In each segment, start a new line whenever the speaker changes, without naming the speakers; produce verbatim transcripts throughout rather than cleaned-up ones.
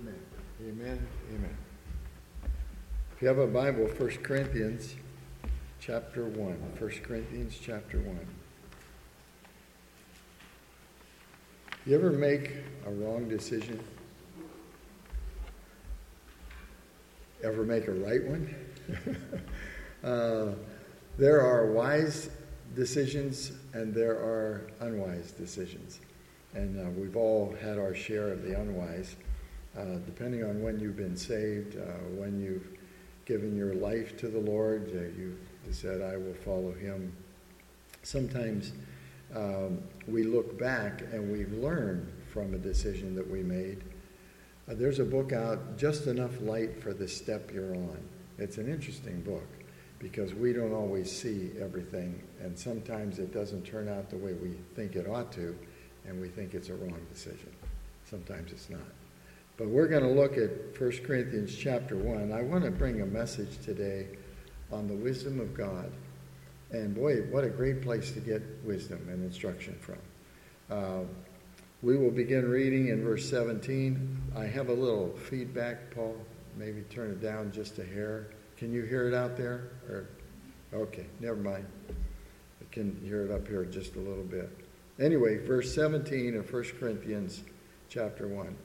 Amen. Amen. Amen. If you have a Bible, First Corinthians chapter one. First Corinthians chapter one. You ever make a wrong decision? Ever make a right one? uh, there are wise decisions and there are unwise decisions. And uh, we've all had our share of the unwise. Uh, depending on when you've been saved, uh, when you've given your life to the Lord, uh, you said, I will follow him. Sometimes um, we look back and we've learned from a decision that we made. Uh, there's a book out, Just Enough Light for the Step You're On. It's an interesting book because we don't always see everything, and sometimes it doesn't turn out the way we think it ought to, and we think it's a wrong decision. Sometimes it's not. But we're going to look at First Corinthians chapter one. I want to bring a message today on the wisdom of God. And boy, what a great place to get wisdom and instruction from. Uh, we will begin reading in verse seventeen. I have a little feedback, Paul. Maybe turn it down just a hair. Can you hear it out there? Or, okay, never mind. I can hear it up here just a little bit. Anyway, verse seventeen of First Corinthians chapter one.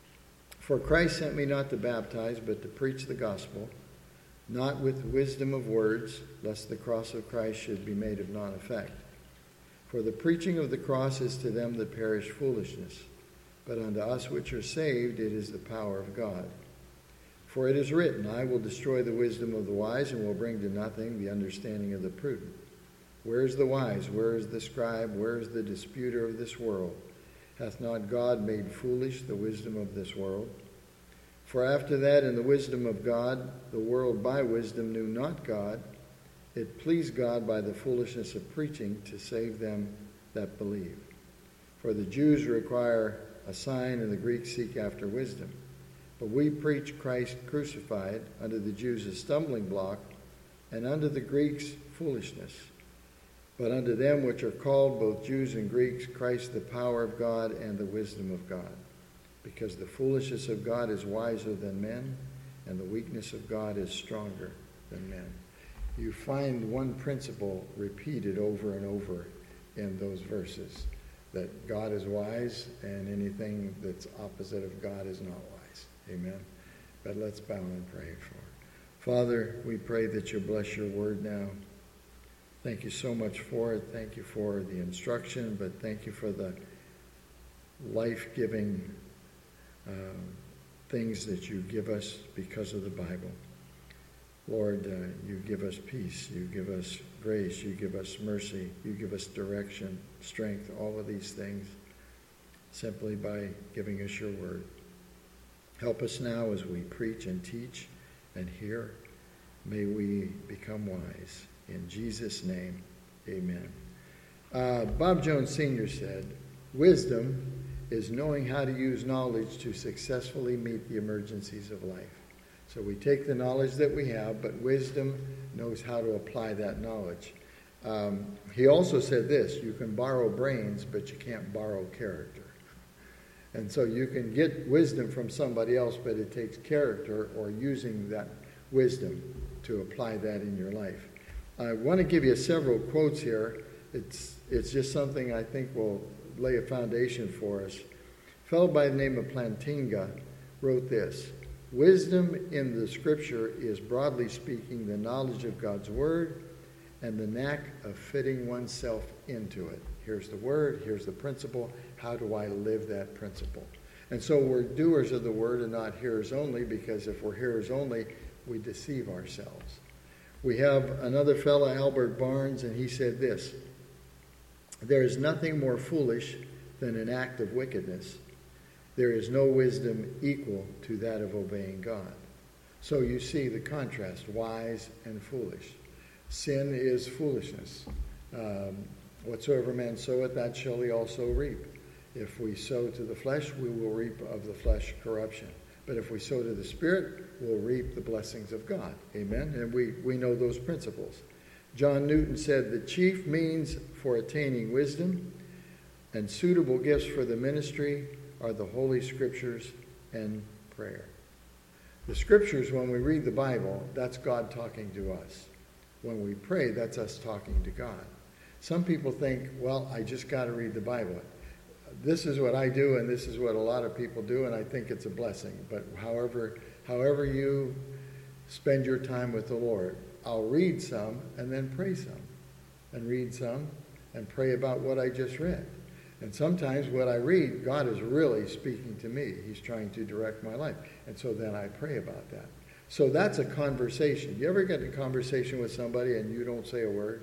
For Christ sent me not to baptize, but to preach the gospel, not with wisdom of words, lest the cross of Christ should be made of none effect. For the preaching of the cross is to them that perish foolishness, but unto us which are saved it is the power of God. For it is written, I will destroy the wisdom of the wise, and will bring to nothing the understanding of the prudent. Where is the wise? Where is the scribe? Where is the disputer of this world? Hath not God made foolish the wisdom of this world? For after that, in the wisdom of God, the world by wisdom knew not God. It pleased God by the foolishness of preaching to save them that believe. For the Jews require a sign, and the Greeks seek after wisdom. But we preach Christ crucified, unto the Jews a stumbling block, and unto the Greeks foolishness. But unto them which are called, both Jews and Greeks, Christ the power of God and the wisdom of God. Because the foolishness of God is wiser than men, and the weakness of God is stronger than men. You find one principle repeated over and over in those verses, that God is wise, and anything that's opposite of God is not wise. Amen. But let's bow and pray for it. Father, we pray that you bless your word now. Thank you so much for it. Thank you for the instruction, but thank you for the life-giving uh, things that you give us because of the Bible. Lord, uh, you give us peace. You give us grace. You give us mercy. You give us direction, strength, all of these things simply by giving us your word. Help us now as we preach and teach and hear. May we become wise. In Jesus' name, amen. Uh, Bob Jones Senior said, wisdom is knowing how to use knowledge to successfully meet the emergencies of life. So we take the knowledge that we have, but wisdom knows how to apply that knowledge. Um, he also said this, you can borrow brains, but you can't borrow character. And so you can get wisdom from somebody else, but it takes character or using that wisdom to apply that in your life. I want to give you several quotes here. It's it's just something I think will lay a foundation for us. A fellow by the name of Plantinga wrote this, wisdom in the scripture is, broadly speaking, the knowledge of God's word and the knack of fitting oneself into it. Here's the word, here's the principle. How do I live that principle? And so we're doers of the word and not hearers only, because if we're hearers only, we deceive ourselves. We have another fellow, Albert Barnes, and he said this, there is nothing more foolish than an act of wickedness. There is no wisdom equal to that of obeying God. So you see the contrast, wise and foolish. Sin is foolishness. Um, whatsoever man soweth, that shall he also reap. If we sow to the flesh, we will reap of the flesh corruption. But if we sow to the Spirit, we'll reap the blessings of God. Amen? And we, we know those principles. John Newton said, the chief means for attaining wisdom and suitable gifts for the ministry are the Holy Scriptures and prayer. The scriptures, when we read the Bible, that's God talking to us. When we pray, that's us talking to God. Some people think, well, I just got to read the Bible. This is what I do, and this is what a lot of people do, and I think it's a blessing. But however, however you spend your time with the Lord, I'll read some and then pray some, and read some and pray about what I just read. And sometimes what I read, God is really speaking to me. He's trying to direct my life. And so then I pray about that. So that's a conversation. You ever get in a conversation with somebody and you don't say a word?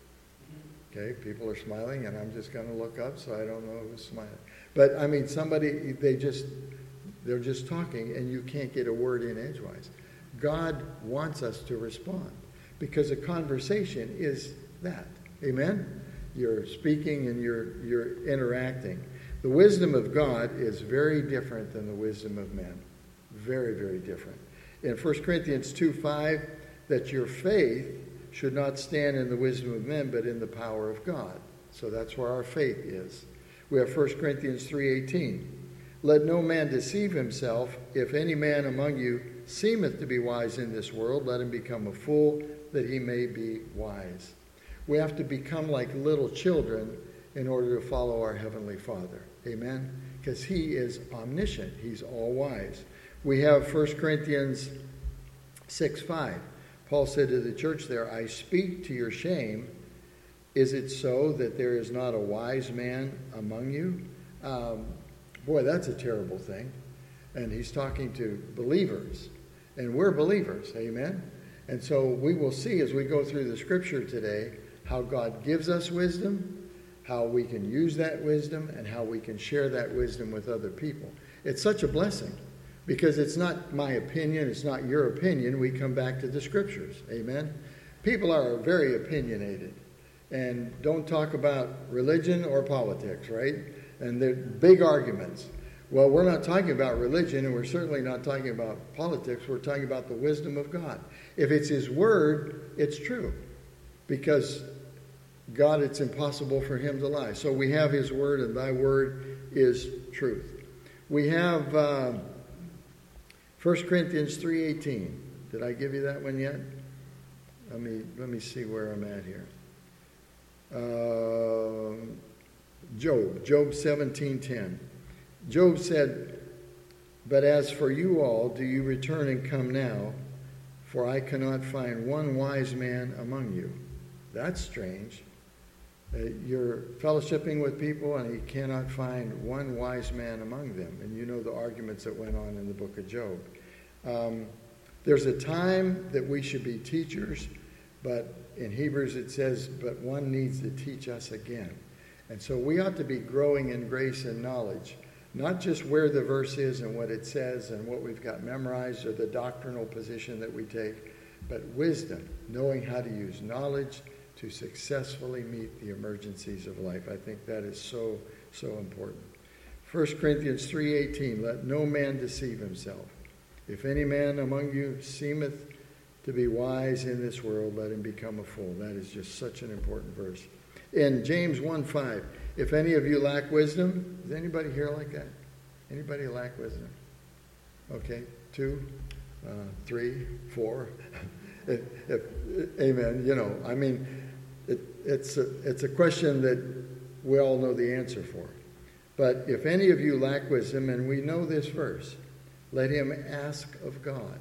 Okay, people are smiling and I'm just going to look up so I don't know who's smiling. But I mean, somebody, they just, they're just talking and you can't get a word in edgewise. God wants us to respond because a conversation is that. Amen? You're speaking and you're you're interacting. The wisdom of God is very different than the wisdom of men. Very, very different. In First Corinthians two five, that your faith should not stand in the wisdom of men, but in the power of God. So that's where our faith is. We have First Corinthians three eighteen. Let no man deceive himself. If any man among you seemeth to be wise in this world, let him become a fool, that he may be wise. We have to become like little children in order to follow our Heavenly Father. Amen? Because He is omniscient. He's all-wise. We have First Corinthians six five. Paul said to the church there, I speak to your shame. Is it so that there is not a wise man among you? Um, boy, that's a terrible thing. And he's talking to believers. And we're believers. Amen? And so we will see as we go through the scripture today how God gives us wisdom, how we can use that wisdom, and how we can share that wisdom with other people. It's such a blessing because it's not my opinion, it's not your opinion. We come back to the scriptures. Amen? People are very opinionated and don't talk about religion or politics, right? And they're big arguments. Well, we're not talking about religion, and we're certainly not talking about politics. We're talking about the wisdom of God. If it's His Word, it's true. Because God, it's impossible for Him to lie. So we have His Word, and Thy Word is truth. We have uh, First Corinthians three eighteen. Did I give you that one yet? Let me, let me see where I'm at here. Uh, Job, Job seventeen ten. Job said, but as for you all, do you return and come now? For I cannot find one wise man among you. That's strange. Uh, you're fellowshipping with people and you cannot find one wise man among them. And you know the arguments that went on in the book of Job. Um, there's a time that we should be teachers, but in Hebrews it says, but one needs to teach us again. And so we ought to be growing in grace and knowledge. Not just where the verse is and what it says and what we've got memorized or the doctrinal position that we take, but wisdom, knowing how to use knowledge to successfully meet the emergencies of life. I think that is so, so important. First Corinthians three eighteen, let no man deceive himself. If any man among you seemeth to be wise in this world, let him become a fool. That is just such an important verse. In James one five, if any of you lack wisdom, is anybody here like that? Anybody lack wisdom? Okay, two, uh, three, four. if, if, amen. You know, I mean, it, it's, a, it's a question that we all know the answer for. But if any of you lack wisdom, and we know this verse, let him ask of God.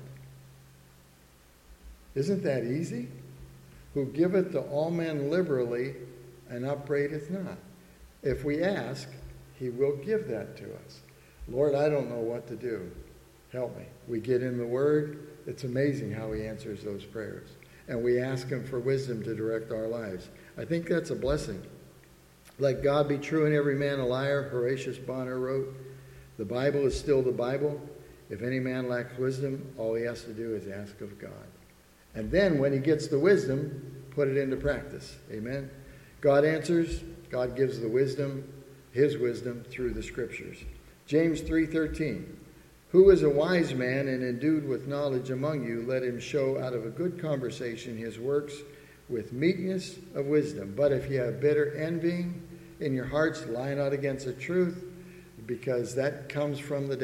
Isn't that easy? Who giveth to all men liberally and upbraideth not. If we ask, He will give that to us. Lord, I don't know what to do. Help me. We get in the Word. It's amazing how He answers those prayers. And we ask Him for wisdom to direct our lives. I think that's a blessing. Let God be true and every man a liar, Horatius Bonar wrote. The Bible is still the Bible. If any man lacks wisdom, all he has to do is ask of God. And then when he gets the wisdom, put it into practice. Amen? God answers. God gives the wisdom, His wisdom, through the Scriptures. James three thirteen. Who is a wise man and endued with knowledge among you? Let him show out of a good conversation his works with meekness of wisdom. But if you have bitter envying in your hearts, lie not against the truth, because that comes from the devil.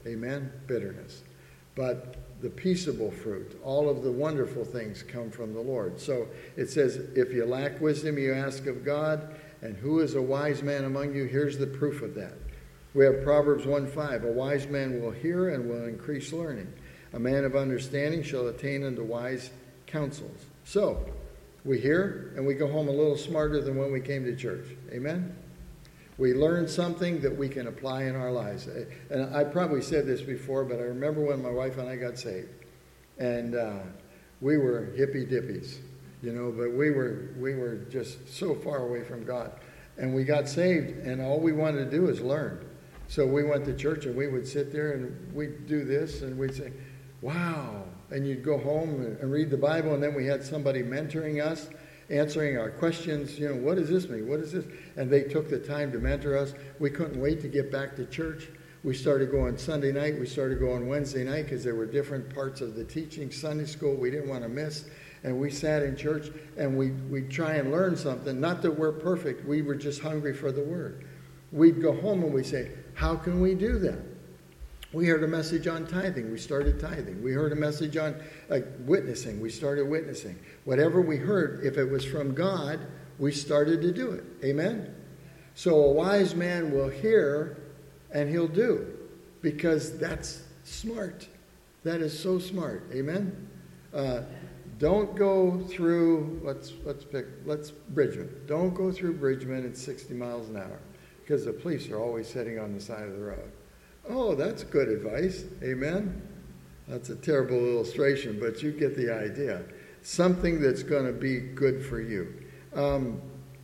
Amen? Bitterness. But the peaceable fruit, all of the wonderful things come from the Lord. So it says, if you lack wisdom, you ask of God. And who is a wise man among you? Here's the proof of that. We have Proverbs one five. A wise man will hear and will increase learning. A man of understanding shall attain unto wise counsels. So, we hear and we go home a little smarter than when we came to church. Amen? We learn something that we can apply in our lives. And I probably said this before, but I remember when my wife and I got saved. And uh, we were hippie dippies, you know, but we were we were just so far away from God. And we got saved, and all we wanted to do is learn. So we went to church, and we would sit there, and we'd do this, and we'd say, wow. And you'd go home and read the Bible, and then we had somebody mentoring us, answering our questions. You know, what does this mean? What is this? And they took the time to mentor us. We couldn't wait to get back to church. We started going Sunday night. We started going Wednesday night because there were different parts of the teaching. Sunday school we didn't want to miss. And we sat in church, and we, we'd try and learn something. Not that we're perfect. We were just hungry for the Word. We'd go home, and we'd say, how can we do that? We heard a message on tithing. We started tithing. We heard a message on uh, witnessing. We started witnessing. Whatever we heard, if it was from God, we started to do it. Amen? So a wise man will hear and he'll do, because that's smart. That is so smart. Amen? Uh, don't go through, let's let's pick, let's Bridgman. Don't go through Bridgman at sixty miles an hour, because the police are always sitting on the side of the road. Oh, that's good advice. Amen? That's a terrible illustration, but you get the idea. Something that's going to be good for you. Um,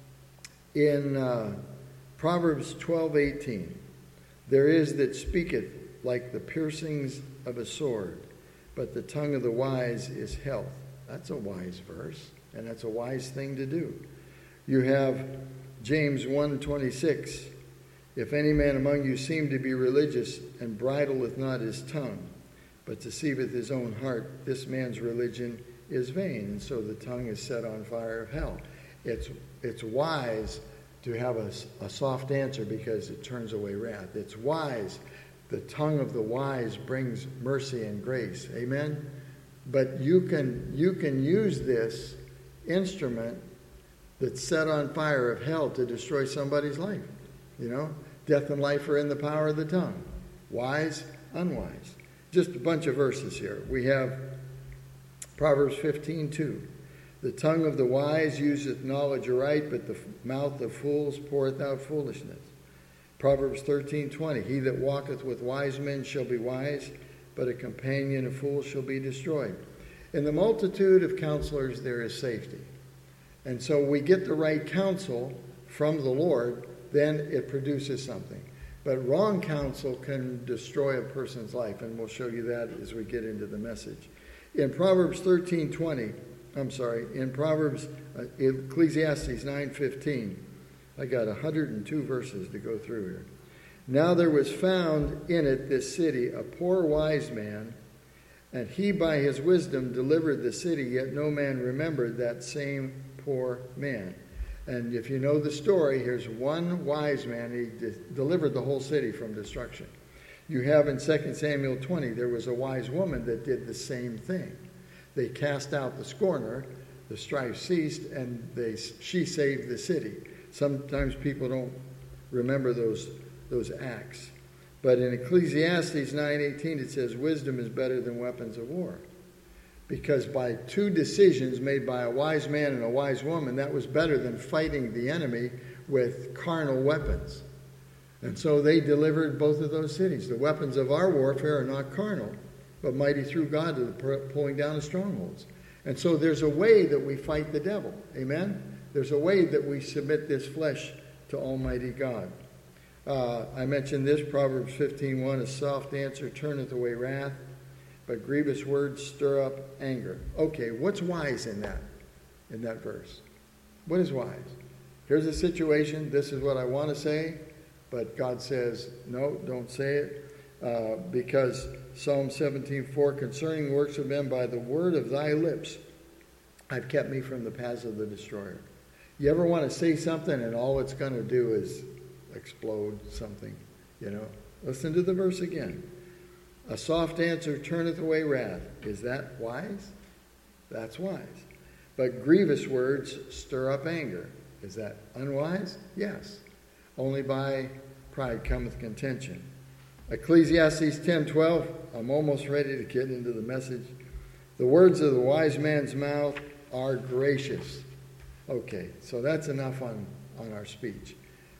in uh, Proverbs twelve eighteen, there is that speaketh like the piercings of a sword, but the tongue of the wise is health. That's a wise verse, and that's a wise thing to do. You have James one twenty-six. If any man among you seem to be religious, and bridleth not his tongue, but deceiveth his own heart, this man's religion is vain. And so the tongue is set on fire of hell. It's it's wise to have a, a soft answer, because it turns away wrath. It's wise. The tongue of the wise brings mercy and grace. Amen? But you can you can use this instrument that's set on fire of hell to destroy somebody's life. You know? Death and life are in the power of the tongue. Wise, unwise. Just a bunch of verses here. We have Proverbs fifteen two. The tongue of the wise useth knowledge aright, but the mouth of fools poureth out foolishness. Proverbs thirteen twenty. He that walketh with wise men shall be wise, but a companion of fools shall be destroyed. In the multitude of counselors there is safety. And so we get the right counsel from the Lord, then it produces something. But wrong counsel can destroy a person's life, and we'll show you that as we get into the message. In Proverbs thirteen twenty, I'm sorry, in Proverbs, uh, Ecclesiastes nine fifteen, I got one hundred two verses to go through here. Now there was found in it, this city, a poor wise man, and he by his wisdom delivered the city, yet no man remembered that same poor man. And if you know the story, here's one wise man. He de- delivered the whole city from destruction. You have in Second Samuel twenty, there was a wise woman that did the same thing. They cast out the scorner, the strife ceased, and they she saved the city. Sometimes people don't remember those, those acts. But in Ecclesiastes nine eighteen, it says, wisdom is better than weapons of war. Because by two decisions made by a wise man and a wise woman, that was better than fighting the enemy with carnal weapons. And so they delivered both of those cities. The weapons of our warfare are not carnal, but mighty through God to the pulling down of strongholds. And so there's a way that we fight the devil. Amen? There's a way that we submit this flesh to Almighty God. Uh, I mentioned this, Proverbs fifteen one, a soft answer turneth away wrath, but grievous words stir up anger. Okay, what's wise in that, in that verse? What is wise? Here's a situation. This is what I want to say, but God says, no, don't say it. Uh, because Psalm seventeen four, concerning the works of men, by the word of thy lips, I've kept me from the paths of the destroyer. You ever want to say something and all it's going to do is explode something, you know? Listen to the verse again. A soft answer turneth away wrath. Is that wise? That's wise. But grievous words stir up anger. Is that unwise? Yes. Only by pride cometh contention. Ecclesiastes ten twelve. I'm almost ready to get into the message. The words of the wise man's mouth are gracious. Okay, so that's enough on, on our speech.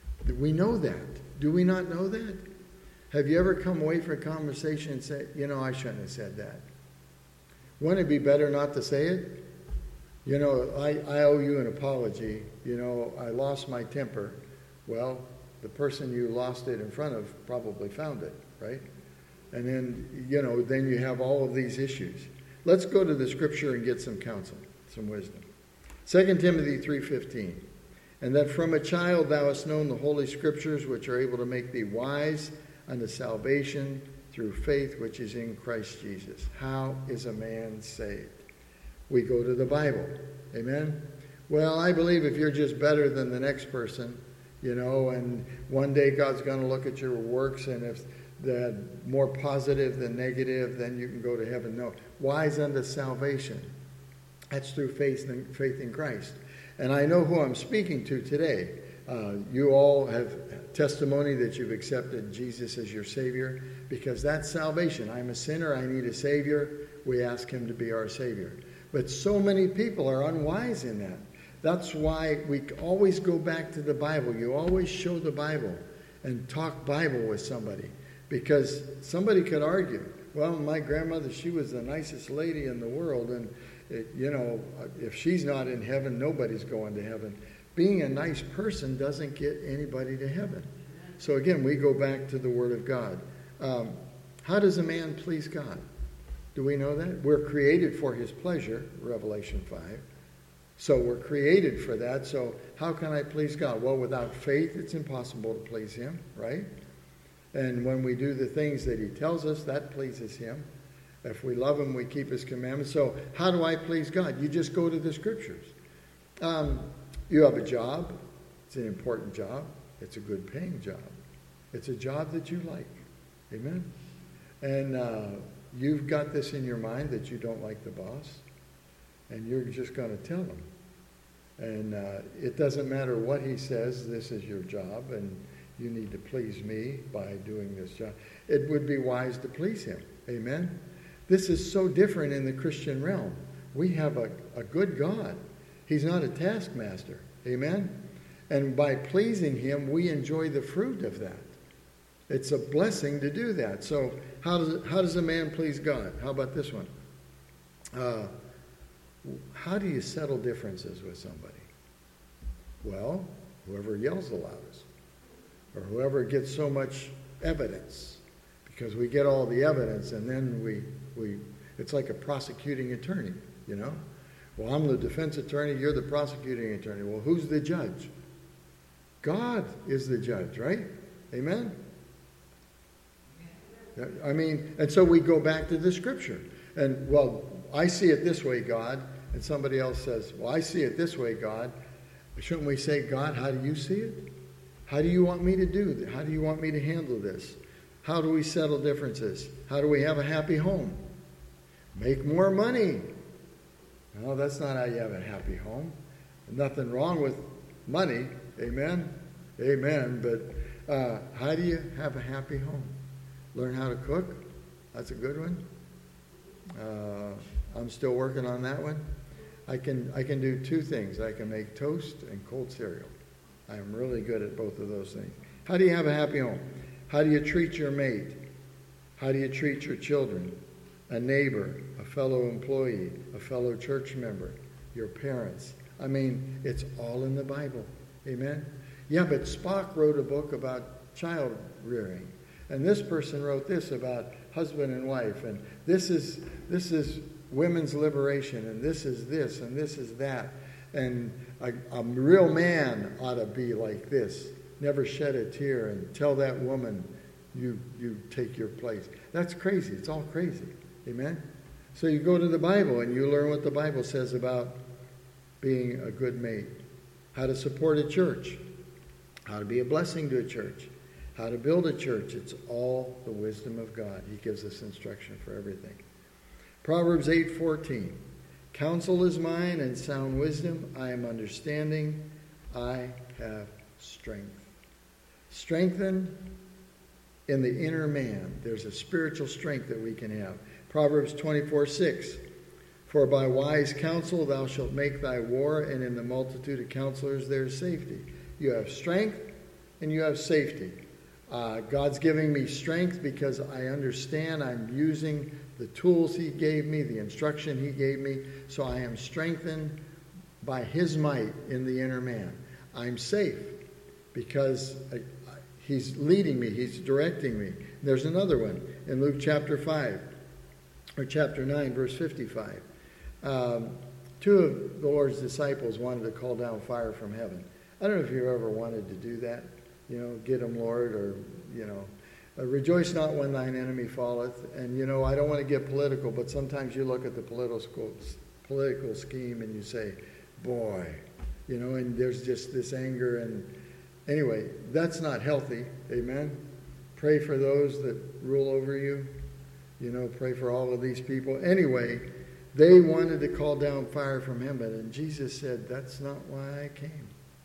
We know that. Do we not know that? Have you ever come away from a conversation and said, you know, I shouldn't have said that? Wouldn't it be better not to say it? You know, I, I owe you an apology. You know, I lost my temper. Well, the person you lost it in front of probably found it, right? And then, you know, then you have all of these issues. Let's go to the scripture and get some counsel, some wisdom. Second Timothy three fifteen. And that from a child thou hast known the holy scriptures, which are able to make thee wise unto salvation through faith which is in Christ Jesus. How is a man saved? We go to the Bible. Amen? Well, I believe if you're just better than the next person, you know, and one day God's going to look at your works, and if they're more positive than negative, then you can go to heaven. No. Wise unto salvation. That's through faith in, faith in Christ. And I know who I'm speaking to today. Uh, you all have testimony that you've accepted Jesus as your Savior, because that's salvation. I'm a sinner. I need a Savior. We ask Him to be our Savior. But so many people are unwise in that. That's why we always go back to the Bible. You always show the Bible and talk Bible with somebody, because somebody could argue, well, my grandmother, she was the nicest lady in the world, and it, you know, if she's not in heaven, nobody's going to heaven. Being a nice person doesn't get anybody to heaven. So again, we go back to the Word of God. Um, how does a man please God? Do we know that? We're created for His pleasure, Revelation five. So we're created for that. So how can I please God? Well, without faith, it's impossible to please Him, right? And when we do the things that He tells us, that pleases Him. If we love Him, we keep His commandments. So how do I please God? You just go to the Scriptures. Um, you have a job. It's an important job. It's a good paying job. It's a job that you like. Amen? And uh, you've got this in your mind that you don't like the boss. And you're just going to tell him. And uh, it doesn't matter what he says, this is your job, and you need to please me by doing this job. It would be wise to please him. Amen? This is so different in the Christian realm. We have a, a good God. He's not a taskmaster. Amen? And by pleasing him, we enjoy the fruit of that. It's a blessing to do that. So how does it, how does a man please God? How about this one? Uh, how do you settle differences with somebody? Well, whoever yells the loudest, or whoever gets so much evidence, because we get all the evidence, and then we we it's like a prosecuting attorney, you know. Well, I'm the defense attorney, you're the prosecuting attorney. Well, who's the judge? God is the judge, right? Amen? I mean, and so we go back to the Scripture. And, well, I see it this way, God. And somebody else says, well, I see it this way, God. Shouldn't we say, God, how do you see it? How do you want me to do this? How do you want me to handle this? How do we settle differences? How do we have a happy home? Make more money. No, that's not how you have a happy home. Nothing wrong with money. Amen? Amen. But uh, how do you have a happy home? Learn how to cook. That's a good one. Uh, I'm still working on that one. I can I can do two things. I can make toast and cold cereal. I am really good at both of those things. How do you have a happy home? How do you treat your mate? How do you treat your children? A neighbor, a fellow employee, a fellow church member, your parents. I mean, it's all in the Bible. Amen? Yeah, but Spock wrote a book about child rearing. And this person wrote this about husband and wife. And this is this is women's liberation. And this is this. And this is that. And a, a real man ought to be like this. Never shed a tear and tell that woman, you, you take your place. That's crazy. It's all crazy. Amen? So you go to the Bible and you learn what the Bible says about being a good mate. How to support a church. How to be a blessing to a church. how to build a church. It's all the wisdom of God. He gives us instruction for everything. Proverbs eight fourteen. Counsel is mine and sound wisdom. I am understanding. I have strength. Strengthened in the inner man. There's a spiritual strength that we can have. Proverbs twenty-four six. For by wise counsel thou shalt make thy war, and in the multitude of counselors there is safety. You have strength and you have safety. Uh, God's giving me strength because I understand I'm using the tools he gave me, the instruction he gave me, so I am strengthened by his might in the inner man. I'm safe because I, I, he's leading me, he's directing me. There's another one in Luke chapter five, or chapter nine, verse fifty-five. Um, two of the Lord's disciples wanted to call down fire from heaven. I don't know if you've ever wanted to do that. You know, get them, Lord, or, you know, uh, rejoice not when thine enemy falleth. And, you know, I don't want to get political, but sometimes you look at the political, political scheme and you say, boy, you know, and there's just this anger. And anyway, that's not healthy. Amen. Pray for those that rule over you. You know, pray for all of these people. Anyway, they wanted to call down fire from heaven, and Jesus said, that's not why I came.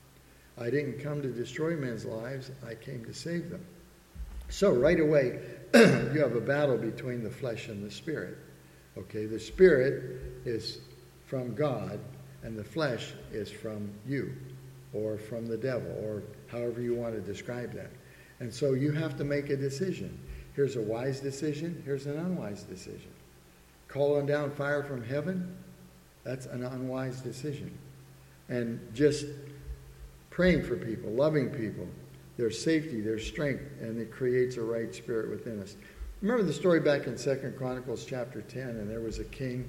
I didn't come to destroy men's lives. I came to save them. So right away, you have a battle between the flesh and the spirit. Okay, the spirit is from God, and the flesh is from you, or from the devil, or however you want to describe that. And so you have to make a decision. Here's a wise decision. Here's an unwise decision. Calling down fire from heaven, that's an unwise decision. And just praying for people, loving people, their safety, their strength, and it creates a right spirit within us. Remember the story back in Second Chronicles chapter ten, and there was a king,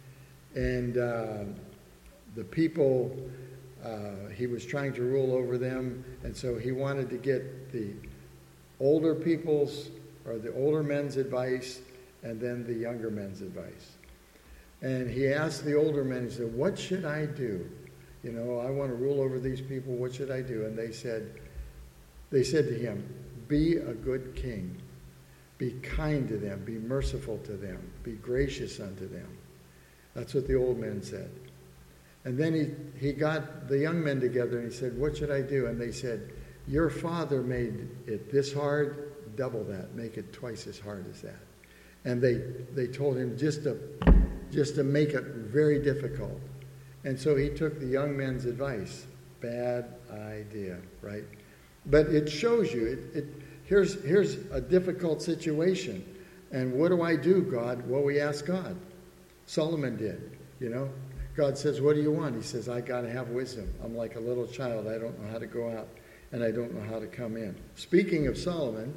and uh, the people, uh, he was trying to rule over them, and so he wanted to get the older people's, or the older men's advice, and then the younger men's advice. And he asked the older men, he said, what should I do? You know, I want to rule over these people. What should I do? And they said, they said to him, be a good king. Be kind to them. Be merciful to them. Be gracious unto them. That's what the old men said. And then he, he got the young men together and he said, what should I do? And they said, your father made it this hard, double that. Make it twice as hard as that. And they, they told him just to, just to make it very difficult. And so he took the young men's advice. Bad idea, right? But it shows you, it, it, here's, here's a difficult situation. And what do I do, God? Well, we asked God. Solomon did, you know. God says, what do you want? He says, I got to have wisdom. I'm like a little child. I don't know how to go out, and I don't know how to come in. Speaking of Solomon,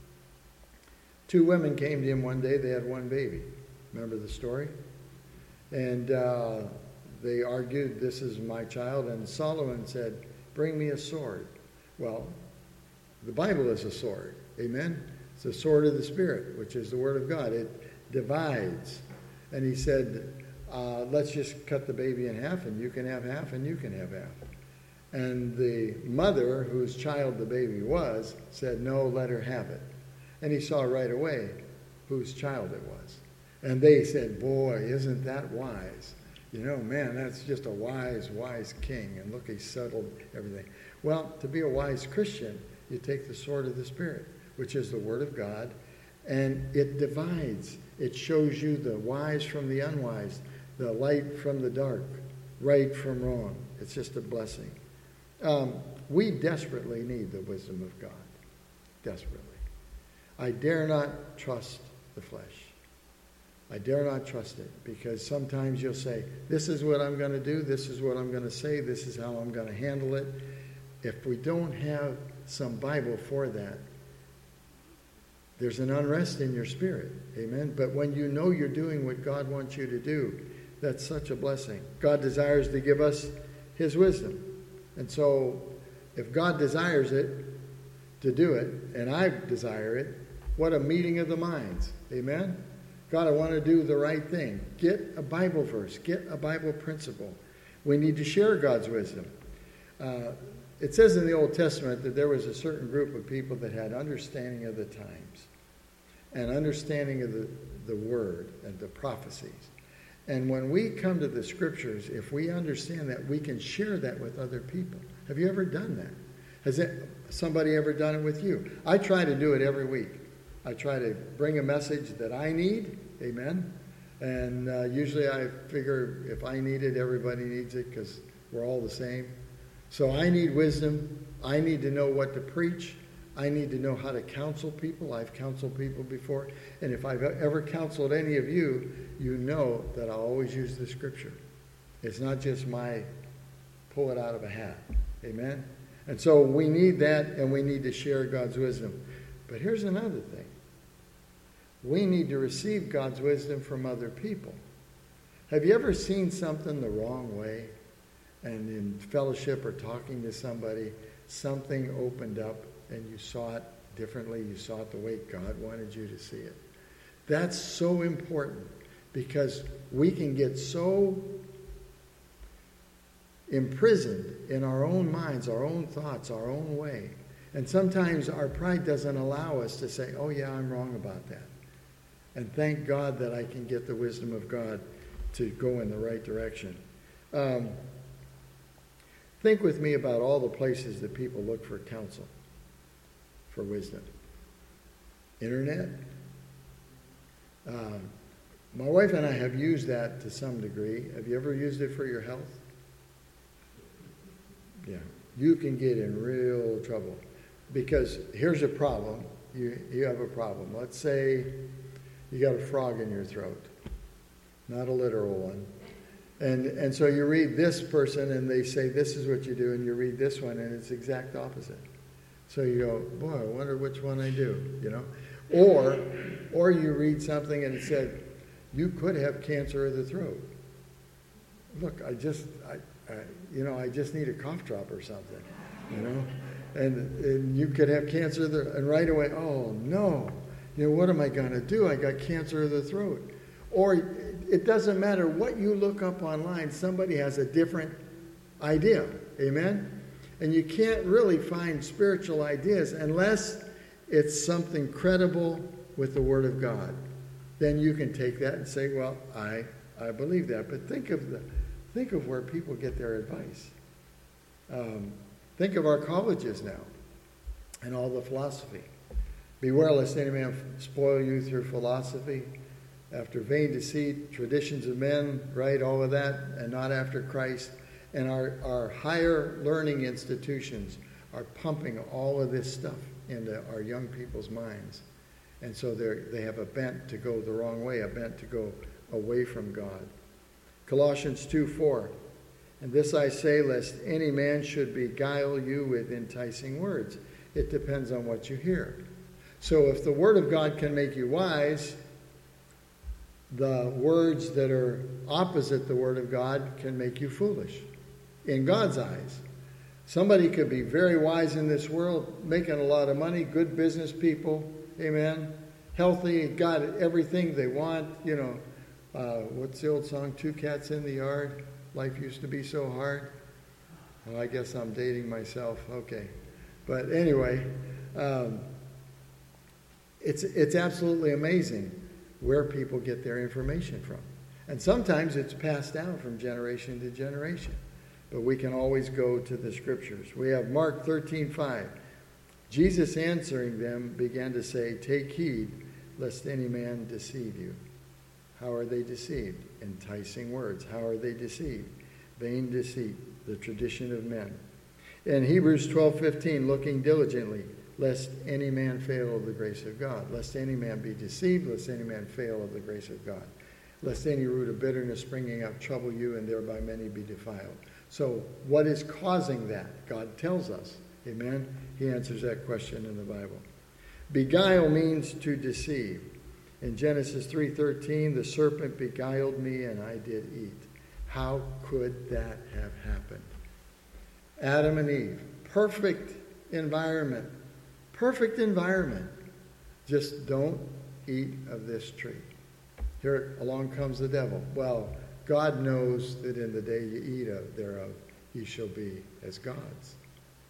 two women came to him one day. They had one baby. Remember the story? And uh, they argued, this is my child. And Solomon said, bring me a sword. Well, the Bible is a sword. Amen? It's the sword of the Spirit, which is the Word of God. It divides. And he said, uh, let's just cut the baby in half, and you can have half, and you can have half. And the mother, whose child the baby was, said, no, let her have it. And he saw right away whose child it was. And they said, boy, isn't that wise? You know, man, that's just a wise, wise king. And look, he settled everything. Well, to be a wise Christian, you take the sword of the Spirit, which is the Word of God, and it divides. It shows you the wise from the unwise, the light from the dark, right from wrong. It's just a blessing. Um, we desperately need the wisdom of God. Desperately. I dare not trust the flesh. I dare not trust it, because sometimes you'll say, this is what I'm going to do, this is what I'm going to say, this is how I'm going to handle it. If we don't have some Bible for that, there's an unrest in your spirit. Amen? But when you know you're doing what God wants you to do, that's such a blessing. God desires to give us his wisdom. And so if God desires it, to do it, and I desire it, what a meeting of the minds. Amen? God, I want to do the right thing. Get a Bible verse. Get a Bible principle. We need to share God's wisdom. Uh, it says in the Old Testament that there was a certain group of people that had understanding of the times and understanding of the, the word and the prophecies. And when we come to the scriptures, if we understand that, we can share that with other people. Have you ever done that? Has it, somebody ever done it with you? I try to do it every week. I try to bring a message that I need. Amen. And uh, usually I figure if I need it, everybody needs it because we're all the same. So I need wisdom. I need to know what to preach. I need to know how to counsel people. I've counseled people before. And if I've ever counseled any of you, you know that I always use the scripture. It's not just my pull it out of a hat. Amen? And so we need that, and we need to share God's wisdom. But here's another thing. We need to receive God's wisdom from other people. Have you ever seen something the wrong way? And in fellowship or talking to somebody, something opened up and you saw it differently. You saw it the way God wanted you to see it. That's so important because we can get so imprisoned in our own minds, our own thoughts, our own way. And sometimes our pride doesn't allow us to say, oh yeah, I'm wrong about that. And thank God that I can get the wisdom of God to go in the right direction. Um, think with me about all the places that people look for counsel, for wisdom. Internet. Uh, my wife and I have used that to some degree. Have you ever used it for your health? Yeah. You can get in real trouble. Because here's a problem. You, you have a problem. Let's say you got a frog in your throat. Not a literal one. And and so you read this person and they say this is what you do, and you read this one and it's the exact opposite. So you go, boy, I wonder which one I do, you know? Or or you read something and it said, you could have cancer of the throat. Look, I just, I, I you know, I just need a cough drop or something, you know? And, and you could have cancer of the, and right away, oh no, you know, what am I going to do? I got cancer of the throat. Or it doesn't matter what you look up online, somebody has a different idea. Amen? And you can't really find spiritual ideas unless it's something credible with the Word of God. Then you can take that and say, well, I I believe that. But think of the think of where people get their advice. Um, think of our colleges now and all the philosophy. Beware lest any man spoil you through philosophy, after vain deceit, traditions of men, right, all of that, and not after Christ. And our, our higher learning institutions are pumping all of this stuff into our young people's minds. And so they they have a bent to go the wrong way, a bent to go away from God. Colossians two four, and this I say, lest any man should beguile you with enticing words. It depends on what you hear. So if the Word of God can make you wise, the words that are opposite the Word of God can make you foolish in God's eyes. Somebody could be very wise in this world, making a lot of money, good business people, amen, healthy, got everything they want, you know. Uh, what's the old song, Two Cats in the Yard? Life used to be so hard. Well, I guess I'm dating myself. Okay. But anyway, um, it's it's absolutely amazing where people get their information from. And sometimes it's passed down from generation to generation. But we can always go to the scriptures. We have Mark thirteen five. Jesus answering them began to say, take heed lest any man deceive you. How are they deceived? Enticing words. How are they deceived? Vain deceit, the tradition of men. In Hebrews twelve fifteen, looking diligently, lest any man fail of the grace of God. Lest any man be deceived, lest any man fail of the grace of God. Lest any root of bitterness springing up trouble you, and thereby many be defiled. So what is causing that? God tells us. Amen? He answers that question in the Bible. Beguile means to deceive. In Genesis three thirteen, the serpent beguiled me and I did eat. How could that have happened? Adam and Eve, perfect environment. Perfect environment. Just don't eat of this tree. Here along comes the devil. Well, God knows that in the day you eat of thereof, ye shall be as gods.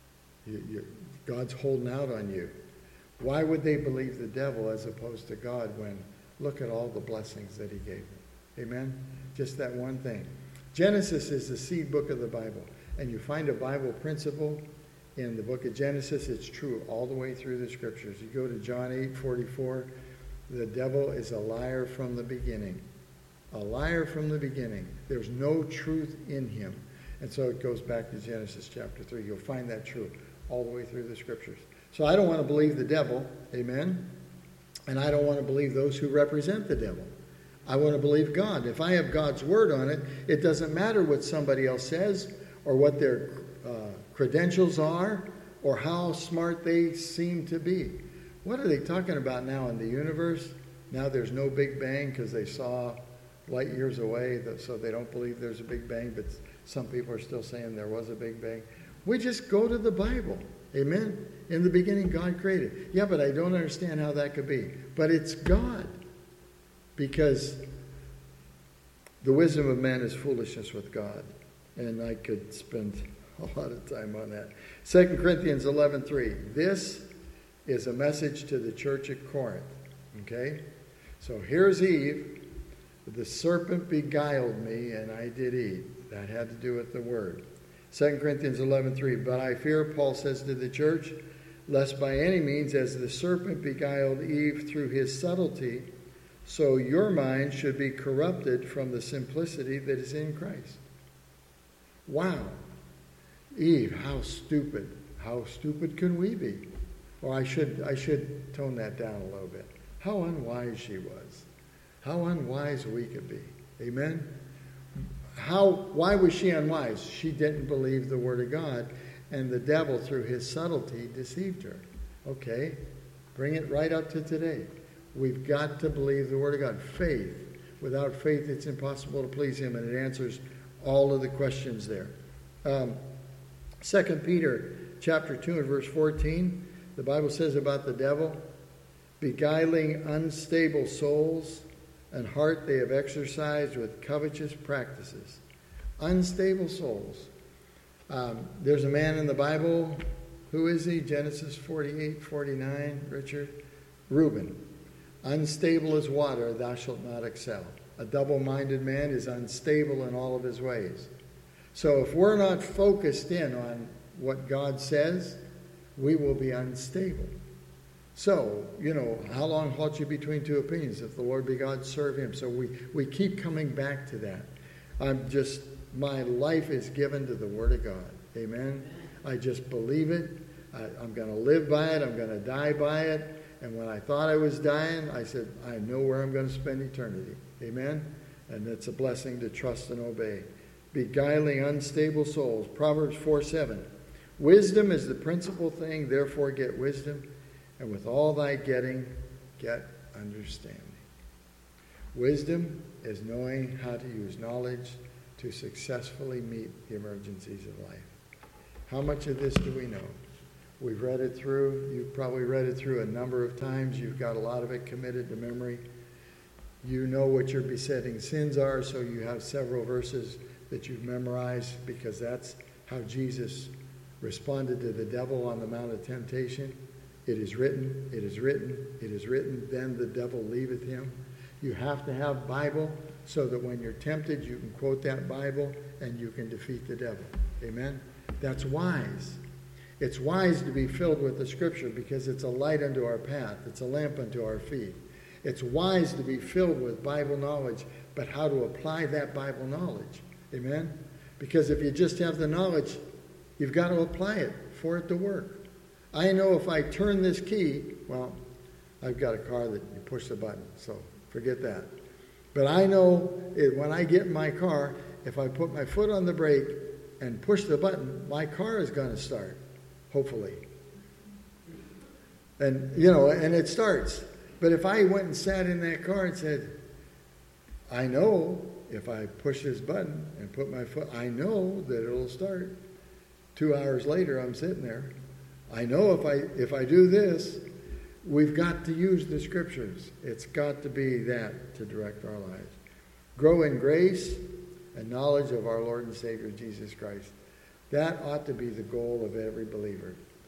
You, you, God's holding out on you. Why would they believe the devil as opposed to God when look at all the blessings that he gave them? Amen? Just that one thing. Genesis is the seed book of the Bible. And you find a Bible principle in the book of Genesis. It's true all the way through the scriptures. You go to John eight forty-four. The devil is a liar from the beginning. A liar from the beginning. There's no truth in him. And so it goes back to Genesis chapter three. You'll find that true all the way through the scriptures. So I don't want to believe the devil. Amen? And I don't want to believe those who represent the devil. I want to believe God. If I have God's word on it, it doesn't matter what somebody else says or what their uh, credentials are or how smart they seem to be. What are they talking about now in the universe? Now there's no Big Bang because they saw light years away, so they don't believe there's a Big Bang, but some people are still saying there was a Big Bang. We just go to the Bible. Amen? In the beginning, God created. Yeah, but I don't understand how that could be. But it's God. Because the wisdom of man is foolishness with God. And I could spend a lot of time on that. Second Corinthians eleven three. This is a message to the church at Corinth. Okay? So here's Eve. The serpent beguiled me, and I did eat. That had to do with the word. Second Corinthians eleven three. But I fear, Paul says to the church, lest by any means, as the serpent beguiled Eve through his subtlety, so your mind should be corrupted from the simplicity that is in Christ. Wow. Eve, how stupid. How stupid can we be? Or I should I should tone that down a little bit. How unwise she was. How unwise we could be. Amen? How? Why was she unwise? She didn't believe the word of God, and the devil, through his subtlety, deceived her. Okay, bring it right up to today. We've got to believe the word of God. Faith. Without faith, it's impossible to please him, and it answers all of the questions there. Um, Second Peter chapter two and verse fourteen, the Bible says about the devil, beguiling unstable souls, and heart they have exercised with covetous practices. Unstable souls. Um, there's a man in the Bible. Who is he? Genesis forty-eight, forty-nine, Richard? Reuben. Unstable as water, thou shalt not excel. A double-minded man is unstable in all of his ways. So if we're not focused in on what God says, we will be unstable. So, you know, how long halt you between two opinions? If the Lord be God, serve him. So we, we keep coming back to that. I'm just, my life is given to the Word of God. Amen? I just believe it. I, I'm going to live by it. I'm going to die by it. And when I thought I was dying, I said, I know where I'm going to spend eternity. Amen? And it's a blessing to trust and obey. Beguiling unstable souls. Proverbs four seven. Wisdom is the principal thing, therefore get wisdom. And with all thy getting, get understanding. Wisdom is knowing how to use knowledge to successfully meet the emergencies of life. How much of this do we know? We've read it through. You've probably read it through a number of times. You've got a lot of it committed to memory. You know what your besetting sins are, so you have several verses that you've memorized because that's how Jesus responded to the devil on the Mount of Temptation. It is written, it is written, it is written, then the devil leaveth him. You have to have Bible so that when you're tempted, you can quote that Bible and you can defeat the devil. Amen? That's wise. It's wise to be filled with the Scripture because it's a light unto our path. It's a lamp unto our feet. It's wise to be filled with Bible knowledge, but how to apply that Bible knowledge. Amen? Because if you just have the knowledge, you've got to apply it for it to work. I know if I turn this key, well, I've got a car that you push the button, so forget that. But I know it, when I get in my car, if I put my foot on the brake and push the button, my car is going to start, hopefully. And, you know, and it starts. But if I went and sat in that car and said, I know if I push this button and put my foot, I know that it'll start. Two hours later, I'm sitting there. I know if I if I do this, we've got to use the Scriptures. It's got to be that to direct our lives. Grow in grace and knowledge of our Lord and Savior Jesus Christ. That ought to be the goal of every believer.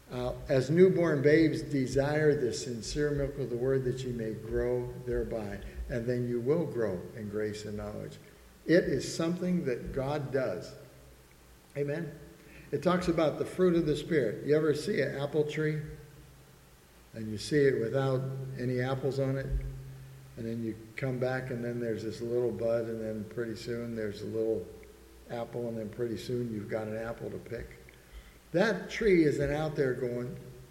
Uh, as newborn babes, desire the sincere milk of the word that ye may grow thereby. And then you will grow in grace and knowledge. It is something that God does. Amen? It talks about the fruit of the Spirit. You ever see an apple tree? And you see it without any apples on it? And then you come back and then there's this little bud, and then pretty soon there's a little apple, and then pretty soon you've got an apple to pick. That tree isn't out there going,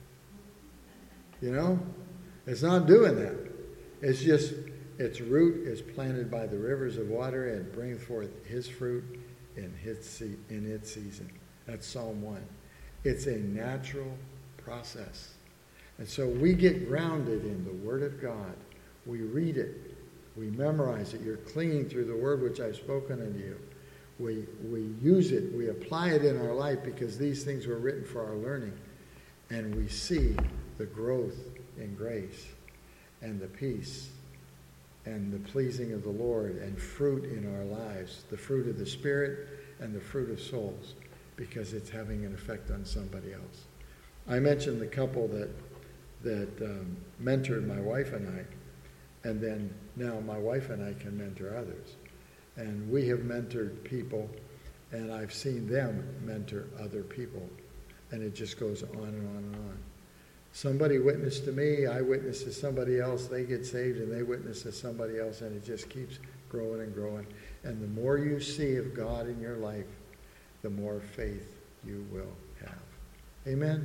you know, it's not doing that. It's just, its root is planted by the rivers of water and brings forth his fruit in, his se- in its season. That's Psalm one. It's a natural process. And so we get grounded in the Word of God. We read it. We memorize it. You're clinging through the Word which I've spoken unto you. We, we use it. We apply it in our life because these things were written for our learning. And we see the growth in grace and the peace and the pleasing of the Lord and fruit in our lives, the fruit of the Spirit and the fruit of souls, because it's having an effect on somebody else. I mentioned the couple that that um, mentored my wife and I, and then now my wife and I can mentor others. And we have mentored people, and I've seen them mentor other people, and it just goes on and on and on. Somebody witnessed to me, I witness to somebody else, they get saved, and they witness to somebody else, and it just keeps growing and growing. And the more you see of God in your life, the more faith you will have. Amen?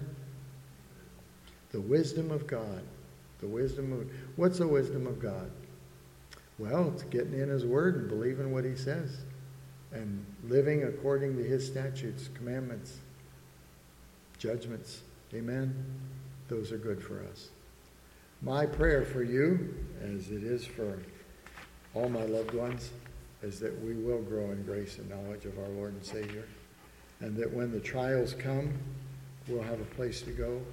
The wisdom of God. The wisdom of... What's the wisdom of God? Well, it's getting in his word and believing what he says and living according to his statutes, commandments, judgments. Amen? Those are good for us. My prayer for you, as it is for all my loved ones, is that we will grow in grace and knowledge of our Lord and Savior, and that when the trials come, we'll have a place to go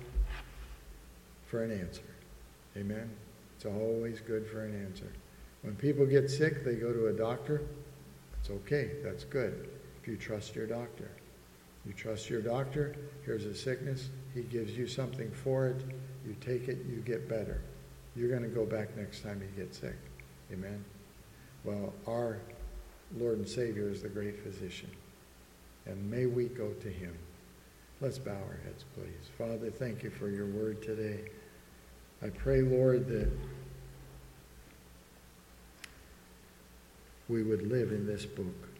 for an answer. Amen? It's always good for an answer. When people get sick, they go to a doctor. It's okay. That's good. If you trust your doctor. You trust your doctor. Here's a sickness. He gives you something for it. You take it. You get better. You're going to go back next time you get sick. Amen? Well, our Lord and Savior is the great physician. And may we go to him. Let's bow our heads, please. Father, thank you for your word today. I pray, Lord, that we would live in this book.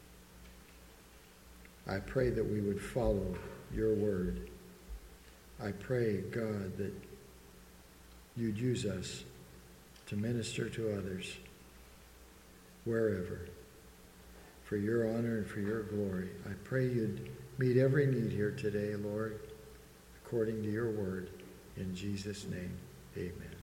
I pray that we would follow your word. I pray, God, that you'd use us to minister to others wherever, for your honor and for your glory. I pray you'd meet every need here today, Lord, according to your word. In Jesus' name, amen.